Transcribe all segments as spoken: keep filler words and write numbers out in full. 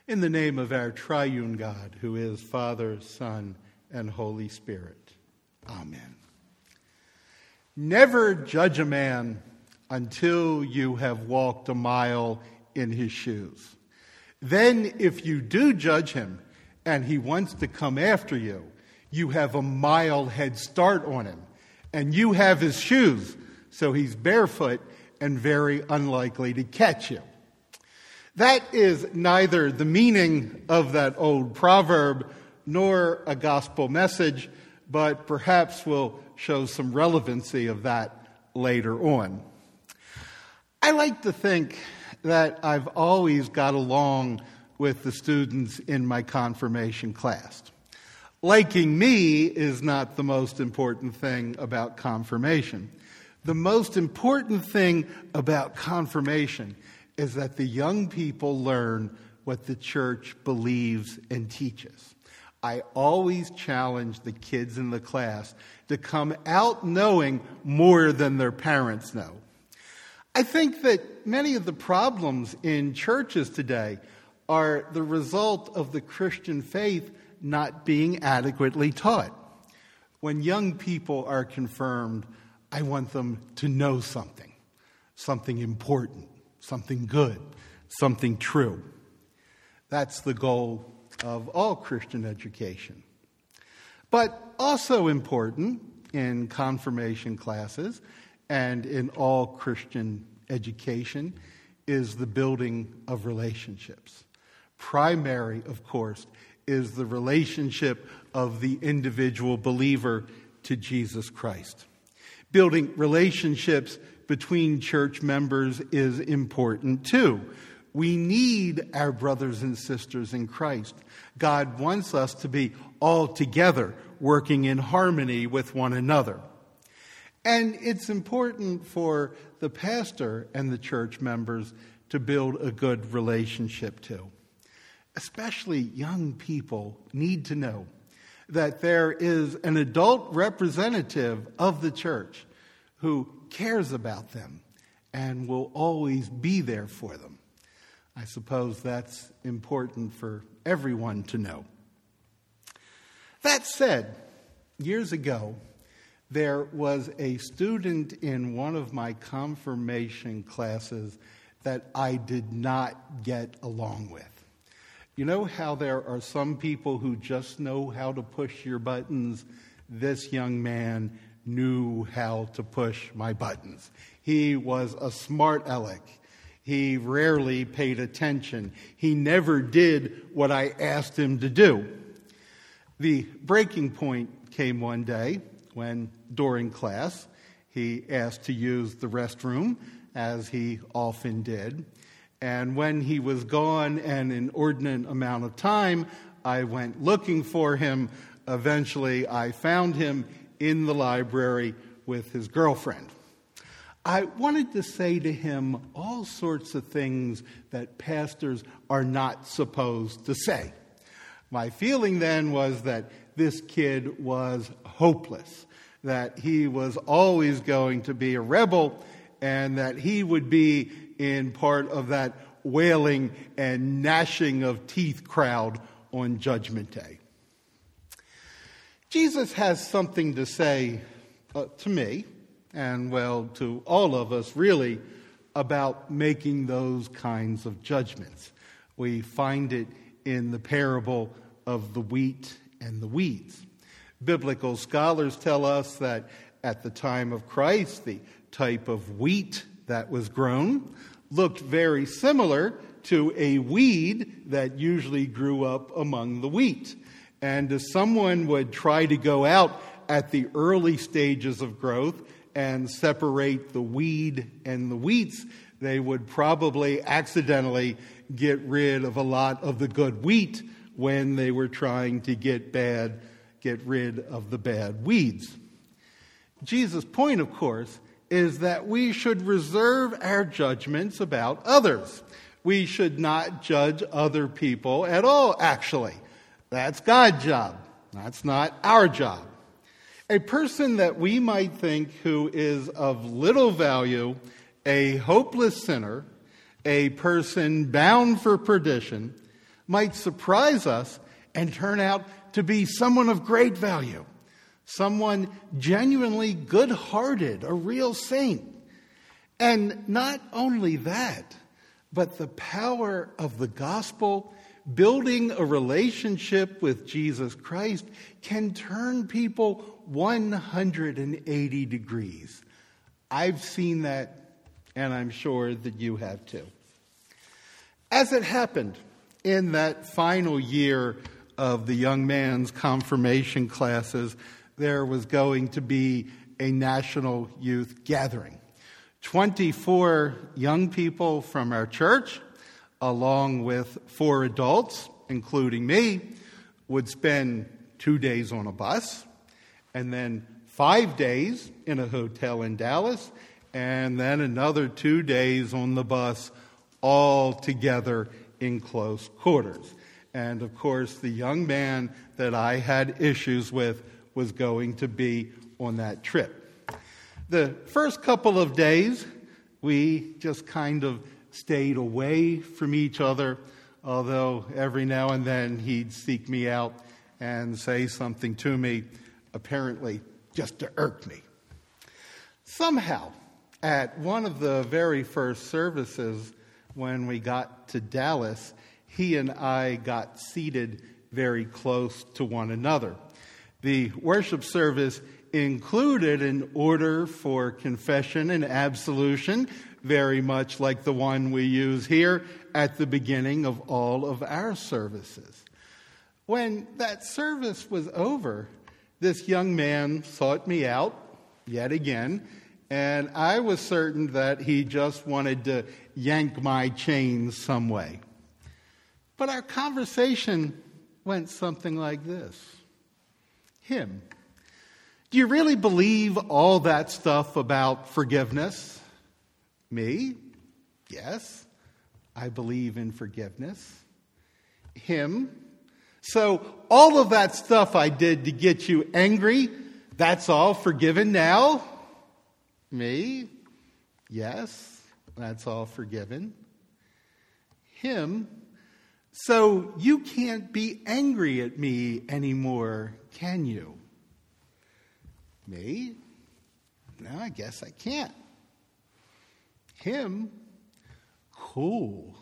In the name of our triune God, who is Father, Son, and Holy Spirit. Amen. Never judge a man until you have walked a mile in his shoes. Then if you do judge him and he wants to come after you, you have a mile head start on him. And you have his shoes, so he's barefoot and very unlikely to catch you. That is neither the meaning of that old proverb nor a gospel message, but perhaps will show some relevancy of that later on. I like to think that I've always got along with the students in my confirmation class. Liking me is not the most important thing about confirmation. The most important thing about confirmation is that the young people learn what the church believes and teaches. I always challenge the kids in the class to come out knowing more than their parents know. I think that many of the problems in churches today are the result of the Christian faith not being adequately taught. When young people are confirmed, I want them to know something, something important, something good, something true. That's the goal of all Christian education. But also important in confirmation classes and in all Christian education is the building of relationships. Primary, of course, is the relationship of the individual believer to Jesus Christ. Building relationships between church members is important too. We need our brothers and sisters in Christ. God wants us to be all together, working in harmony with one another. And it's important for the pastor and the church members to build a good relationship too. Especially young people need to know that there is an adult representative of the church who cares about them and will always be there for them. I suppose that's important for everyone to know. That said, years ago, there was a student in one of my confirmation classes that I did not get along with. You know how there are some people who just know how to push your buttons? This young man knew how to push my buttons. He was a smart aleck. He rarely paid attention. He never did what I asked him to do. The breaking point came one day when, during class, he asked to use the restroom, as he often did. And when he was gone an inordinate amount of time, I went looking for him. Eventually, I found him in the library with his girlfriend. I wanted to say to him all sorts of things that pastors are not supposed to say. My feeling then was that this kid was hopeless, that he was always going to be a rebel, and that he would be in part of that wailing and gnashing of teeth crowd on Judgment Day. Jesus has something to say uh, to me, and well, to all of us really, about making those kinds of judgments. We find it in the parable of the wheat and the weeds. Biblical scholars tell us that at the time of Christ, the type of wheat that was grown looked very similar to a weed that usually grew up among the wheat. And if someone would try to go out at the early stages of growth and separate the weed and the weeds, they would probably accidentally get rid of a lot of the good wheat when they were trying to get bad, get rid of the bad weeds. Jesus' point, of course, is that we should reserve our judgments about others. We should not judge other people at all, actually. That's God's job. That's not our job. A person that we might think who is of little value, a hopeless sinner, a person bound for perdition, might surprise us and turn out to be someone of great value, someone genuinely good-hearted, a real saint. And not only that, but the power of the gospel, building a relationship with Jesus Christ, can turn people one hundred eighty degrees. I've seen that, and I'm sure that you have too. As it happened in that final year of the young man's confirmation classes, there was going to be a national youth gathering. twenty-four young people from our church, along with four adults, including me, would spend two days on a bus, and then five days in a hotel in Dallas, and then another two days on the bus, all together in close quarters. And of course, the young man that I had issues with was going to be on that trip. The first couple of days, we just kind of stayed away from each other, although every now and then he'd seek me out and say something to me, apparently just to irk me. Somehow, at one of the very first services when we got to Dallas, he and I got seated very close to one another. The worship service included an order for confession and absolution, very much like the one we use here at the beginning of all of our services. When that service was over, this young man sought me out yet again, and I was certain that he just wanted to yank my chains some way. But our conversation went something like this. Him. Do you really believe all that stuff about forgiveness? Me? Yes, I believe in forgiveness. Him? So all of that stuff I did to get you angry, that's all forgiven now? Me? Yes, that's all forgiven. Him? So you can't be angry at me anymore, can you? Me? No, I guess I can't. Him? Cool.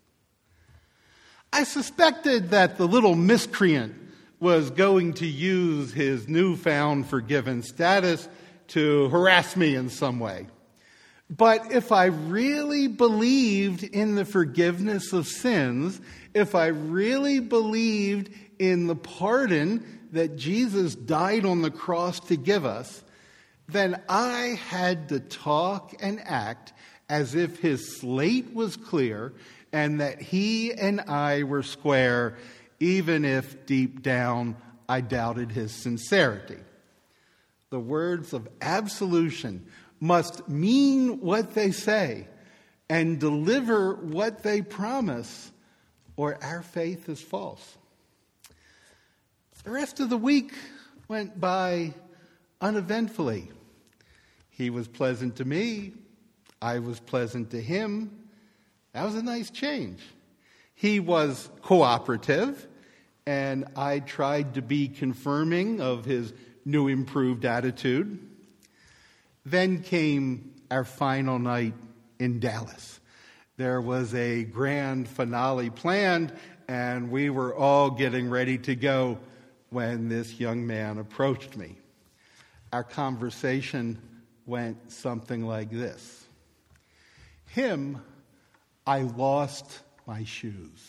I suspected that the little miscreant was going to use his newfound forgiven status to harass me in some way. But if I really believed in the forgiveness of sins, if I really believed in the pardon that Jesus died on the cross to give us, then I had to talk and act as if his slate was clear and that he and I were square, even if deep down I doubted his sincerity. The words of absolution must mean what they say and deliver what they promise, or our faith is false. The rest of the week went by uneventfully. He was pleasant to me. I was pleasant to him. That was a nice change. He was cooperative, and I tried to be confirming of his new improved attitude. Then came our final night in Dallas. There was a grand finale planned, and we were all getting ready to go when this young man approached me. Our conversation went something like this. Him, I lost my shoes.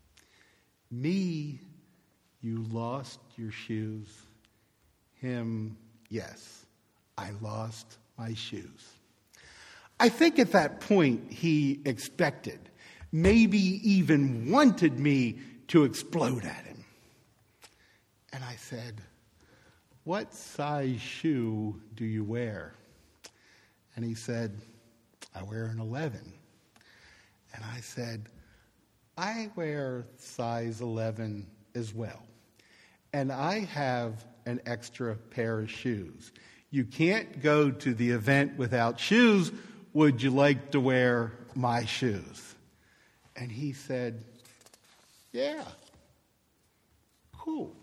Me, you lost your shoes. Him, yes, I lost my shoes. I think at that point he expected, maybe even wanted me to explode at him. And I said, what size shoe do you wear? And he said, I wear an eleven. And I said, I wear size eleven as well. And I have an extra pair of shoes. You can't go to the event without shoes. Would you like to wear my shoes? And he said, Yeah. Cool.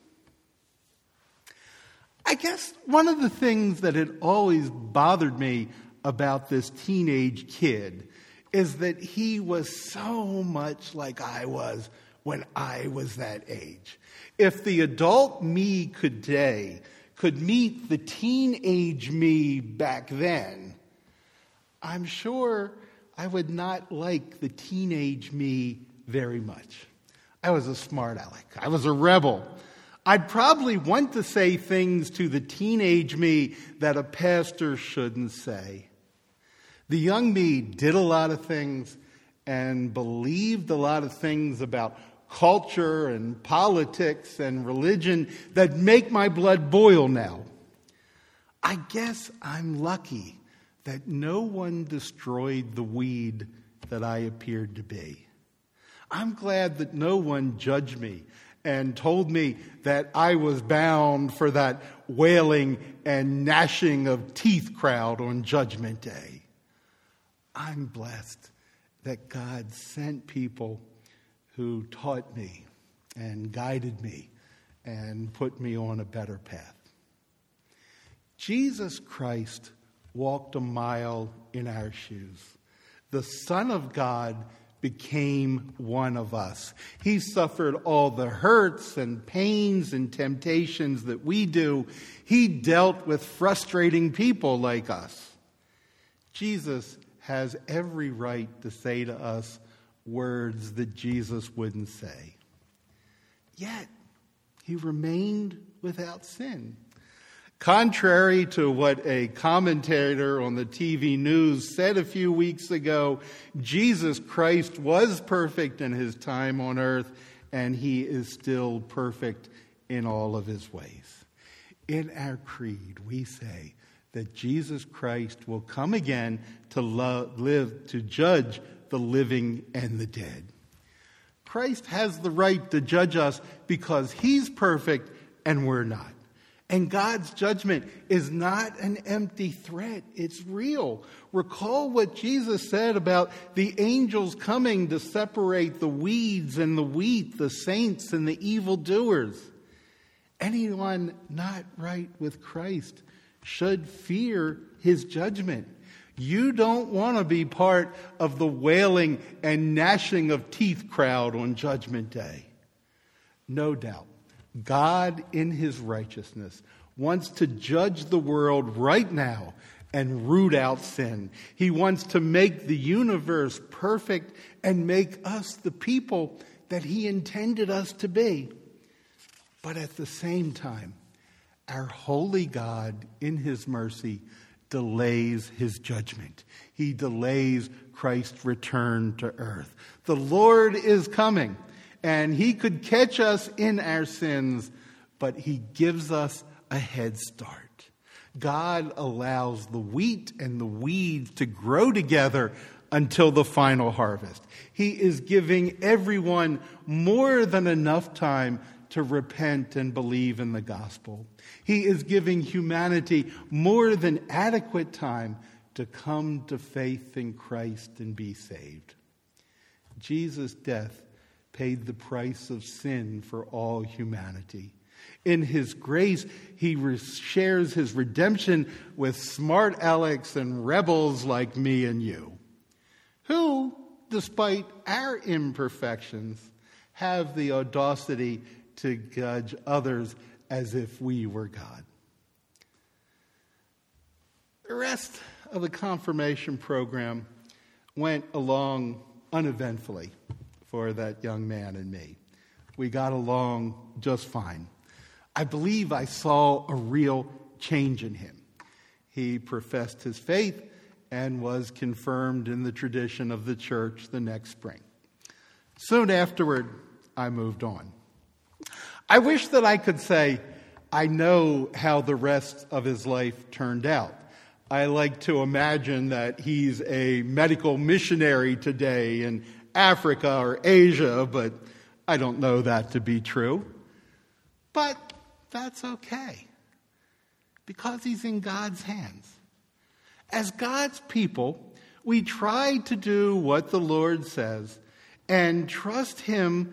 I guess one of the things that had always bothered me about this teenage kid is that he was so much like I was when I was that age. If the adult me today could meet the teenage me back then, I'm sure I would not like the teenage me very much. I was a smart aleck. I was a rebel. I'd probably want to say things to the teenage me that a pastor shouldn't say. The young me did a lot of things and believed a lot of things about culture and politics and religion that make my blood boil now. I guess I'm lucky that no one destroyed the weed that I appeared to be. I'm glad that no one judged me and told me that I was bound for that wailing and gnashing of teeth crowd on Judgment Day. I'm blessed that God sent people who taught me and guided me and put me on a better path. Jesus Christ walked a mile in our shoes. The Son of God became one of us. He suffered all the hurts and pains and temptations that we do. He dealt with frustrating people like us. Jesus has every right to say to us words that Jesus wouldn't say. Yet, he remained without sin. Contrary to what a commentator on the T V news said a few weeks ago, Jesus Christ was perfect in his time on earth, and he is still perfect in all of his ways. In our creed, we say that Jesus Christ will come again to lo- live, to judge the living and the dead. Christ has the right to judge us because he's perfect and we're not. And God's judgment is not an empty threat. It's real. Recall what Jesus said about the angels coming to separate the weeds and the wheat, the saints and the evildoers. Anyone not right with Christ should fear his judgment. You don't want to be part of the wailing and gnashing of teeth crowd on Judgment Day. No doubt, God in his righteousness wants to judge the world right now and root out sin. He wants to make the universe perfect and make us the people that he intended us to be. But at the same time, our holy God in his mercy delays his judgment. He delays Christ's return to earth. The Lord is coming, and he could catch us in our sins, but he gives us a head start. God allows the wheat and the weeds to grow together until the final harvest. He is giving everyone more than enough time to repent and believe in the gospel. He is giving humanity more than adequate time to come to faith in Christ and be saved. Jesus' death paid the price of sin for all humanity. In his grace, he re- shares his redemption with smart alecks and rebels like me and you, who, despite our imperfections, have the audacity to judge others as if we were God. The rest of the confirmation program went along uneventfully for that young man and me. We got along just fine. I believe I saw a real change in him. He professed his faith and was confirmed in the tradition of the church the next spring. Soon afterward, I moved on. I wish that I could say, I know how the rest of his life turned out. I like to imagine that he's a medical missionary today in Africa or Asia, but I don't know that to be true. But that's okay, because he's in God's hands. As God's people, we try to do what the Lord says and trust him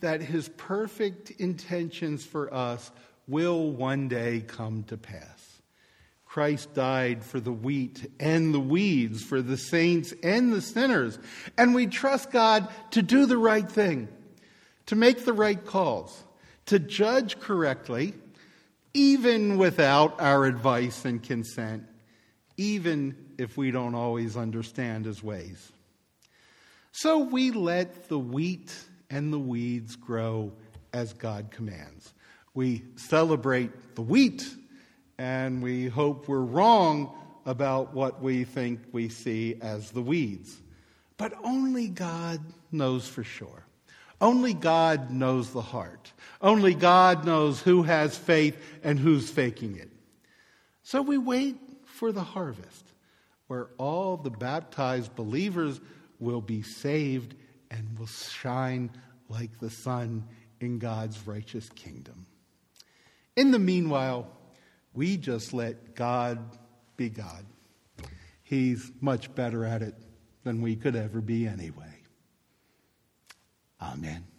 that his perfect intentions for us will one day come to pass. Christ died for the wheat and the weeds, for the saints and the sinners. And we trust God to do the right thing, to make the right calls, to judge correctly, even without our advice and consent, even if we don't always understand his ways. So we let the wheat and the weeds grow as God commands. We celebrate the wheat, and we hope we're wrong about what we think we see as the weeds. But only God knows for sure. Only God knows the heart. Only God knows who has faith and who's faking it. So we wait for the harvest, where all the baptized believers will be saved and will shine like the sun in God's righteous kingdom. In the meanwhile, we just let God be God. He's much better at it than we could ever be anyway. Amen.